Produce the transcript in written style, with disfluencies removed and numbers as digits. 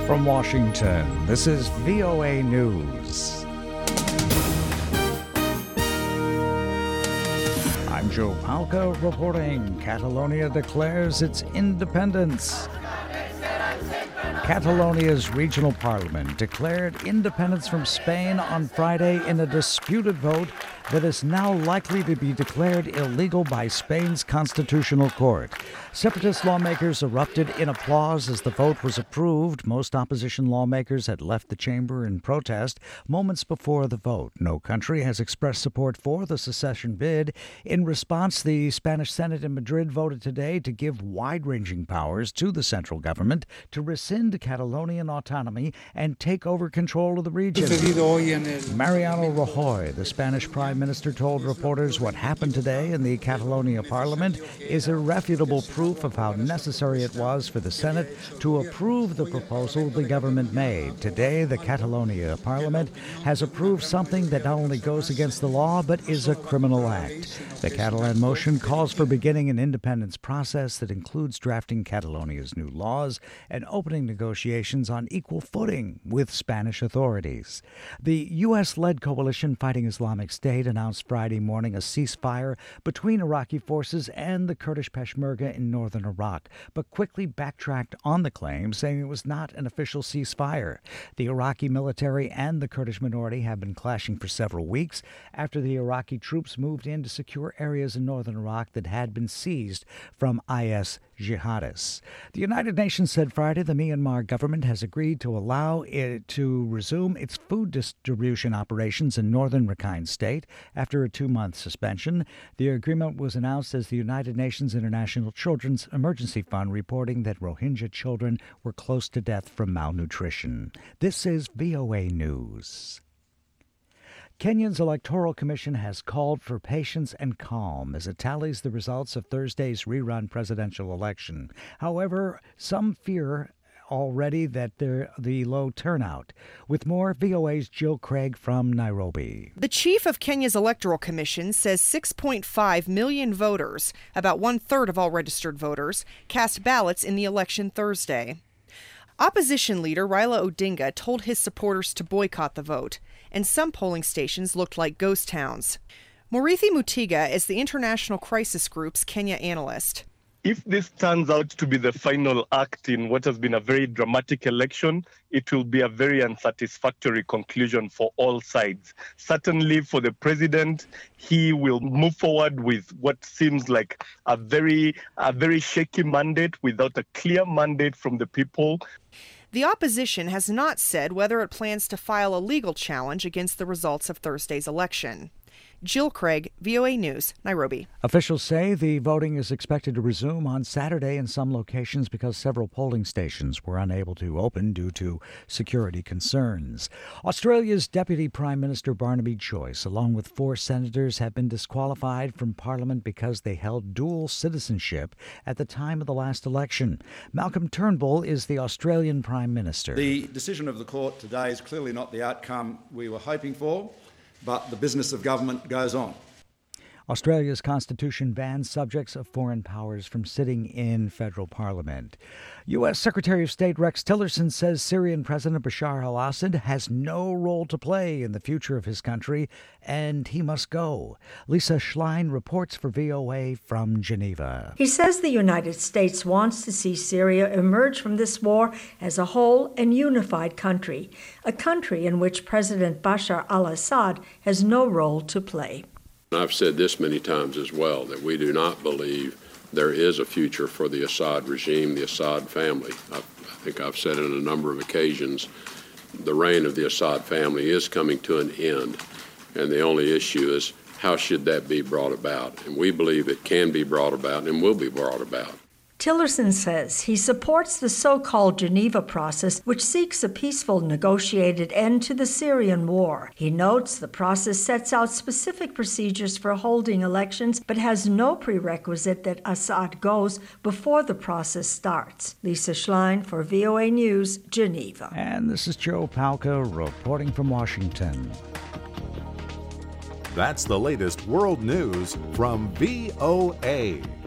From Washington, this is VOA News. I'm Joe Palca reporting. Catalonia declares its independence. Catalonia's regional parliament declared independence from Spain on Friday in a disputed vote that is now likely to be declared illegal by Spain's constitutional court. Separatist lawmakers erupted in applause as the vote was approved. Most opposition lawmakers had left the chamber in protest moments before the vote. No country has expressed support for the secession bid. In response, the Spanish Senate in Madrid voted today to give wide-ranging powers to the central government to rescind Catalonian autonomy and take over control of the region. Mariano Rajoy, the Spanish Prime Minister, told reporters what happened today in the Catalonia Parliament is irrefutable proof of how necessary it was for the Senate to approve the proposal the government made. Today, the Catalonia Parliament has approved something that not only goes against the law but is a criminal act. The Catalan motion calls for beginning an independence process that includes drafting Catalonia's new laws and opening negotiations on equal footing with Spanish authorities. The U.S.-led coalition fighting Islamic State announced Friday morning a ceasefire between Iraqi forces and the Kurdish Peshmerga in northern Iraq, but quickly backtracked on the claim, saying it was not an official ceasefire. The Iraqi military and the Kurdish minority have been clashing for several weeks after the Iraqi troops moved in to secure areas in northern Iraq that had been seized from IS jihadists. The United Nations said Friday the Myanmar government has agreed to allow it to resume its food distribution operations in northern Rakhine State after a 2-month suspension. The agreement was announced as the United Nations International Children's Emergency Fund reporting that Rohingya children were close to death from malnutrition. This is VOA News. Kenya's Electoral Commission has called for patience and calm as it tallies the results of Thursday's rerun presidential election. However, some fear already that the low turnout. With more, VOA's Jill Craig from Nairobi. The chief of Kenya's Electoral Commission says 6.5 million voters, about one-third of all registered voters, cast ballots in the election Thursday. Opposition leader Raila Odinga told his supporters to boycott the vote, and some polling stations looked like ghost towns. Muriithi Mutiga is the International Crisis Group's Kenya analyst. If this turns out to be the final act in what has been a very dramatic election, it will be a very unsatisfactory conclusion for all sides. Certainly for the president, he will move forward with what seems like a very shaky mandate without a clear mandate from the people. The opposition has not said whether it plans to file a legal challenge against the results of Thursday's election. Jill Craig, VOA News, Nairobi. Officials say the voting is expected to resume on Saturday in some locations because several polling stations were unable to open due to security concerns. Australia's Deputy Prime Minister Barnaby Joyce, along with 4 senators, have been disqualified from Parliament because they held dual citizenship at the time of the last election. Malcolm Turnbull is the Australian Prime Minister. The decision of the court today is clearly not the outcome we were hoping for, but the business of government goes on. Australia's constitution bans subjects of foreign powers from sitting in federal parliament. U.S. Secretary of State Rex Tillerson says Syrian President Bashar al-Assad has no role to play in the future of his country, and he must go. Lisa Schlein reports for VOA from Geneva. He says the United States wants to see Syria emerge from this war as a whole and unified country, a country in which President Bashar al-Assad has no role to play. I've said this many times as well, that we do not believe there is a future for the Assad regime, the Assad family. I think I've said it on a number of occasions, the reign of the Assad family is coming to an end, and the only issue is how should that be brought about? And we believe it can be brought about and will be brought about. Tillerson says he supports the so-called Geneva process, which seeks a peaceful, negotiated end to the Syrian war. He notes the process sets out specific procedures for holding elections, but has no prerequisite that Assad goes before the process starts. Lisa Schlein for VOA News, Geneva. And this is Joe Palca reporting from Washington. That's the latest world news from VOA.